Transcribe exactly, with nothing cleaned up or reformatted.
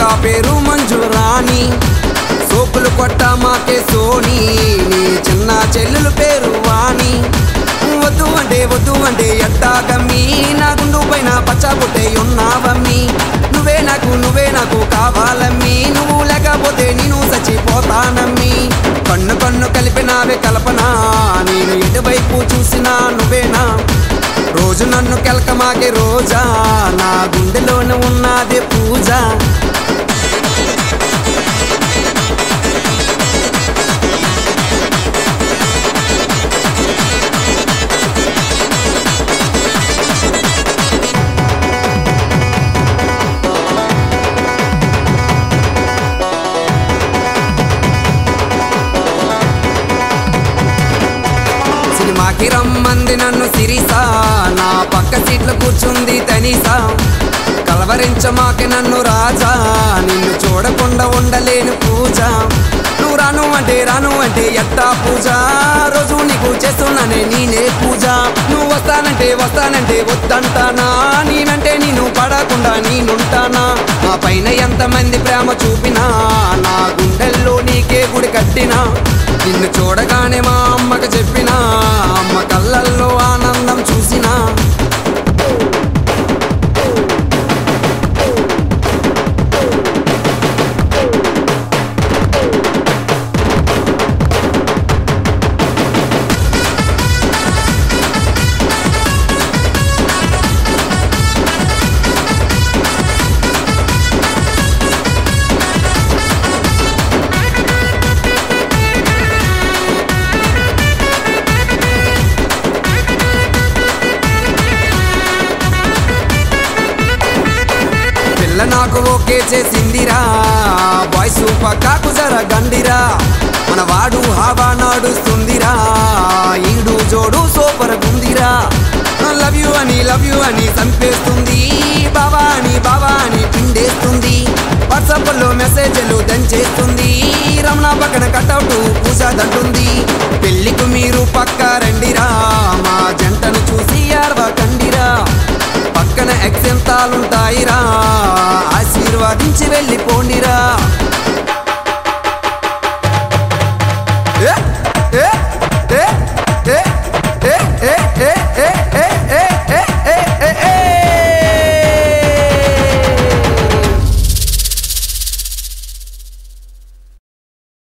పేరు మంజురాణి, సోపులు కొట్ట మాకే సోని, నీ చిన్న చెల్లెలు పేరు వాణి. వద్దు అంటే వద్దు అంటే ఎట్టాగమ్మి, నా గుండు పైన పచ్చబుట్టే ఉన్నావమ్మి. నువ్వే నాకు నువ్వే నాకు కావాలమ్మి, నువ్వు లేకపోతే నేను చచ్చిపోతానమ్మి. కన్ను కన్ను కలిపినావే కల్పన, నేను ఎటువైపు చూసినా నువ్వేనా. రోజు నన్ను కెలకమాకే రోజా, నా గుండెలోనే ఉన్నదే పూజ. సినిమాకి రమ్మంది నన్ను సిరిసా, నా పక్క సీట్లో కూర్చుంది తనిసా. కలవరించమాకి నన్ను రాజా, నిన్ను చూడకుండా ఉండలేను పూజ. నువ్వు రాను అంటే రాను అంటే ఎట్టా పూజ, రోజు నీకు చేస్తున్నానే నేనే పూజ. నువ్వు వస్తానంటే వస్తానంటే వద్దంటానా, నేనంటే నేను పడకుండా నేనుంటానా. నా పైన ఎంతమంది ప్రేమ చూపినా, నా గుండెల్లో నీకే గుడి కట్టినా. నిన్ను చూడగానే మా అమ్మకు చెప్పినా, అమ్మ కళ్ళల్లో ఆనందం చూసినా. నాకు ఓకే చేసిందిరా, బాయ్స్ పక్కాకు జర గండిరా. మన వాడు హావా నాడుస్తుందిరా, ఈడు జోడు సూపర్ గుందిరా. లవ్ యూ అని లవ్ యూ అని చంపేస్తుంది, బావా అని బావా అని పిండేస్తుంది. వాట్సాప్ లో మెసేజ్లు దంచేస్తుంది, రమణ పక్కన కటౌట్ పూజదంటుంది. పెళ్లికి మీరు పక్క రండిరా, మా జంటను చూసి ఆర్వకండిరా. పక్కన ఎక్సెంతాలుంటాయిరా, ఆశీర్వాదించి వెళ్ళిపోండిరా.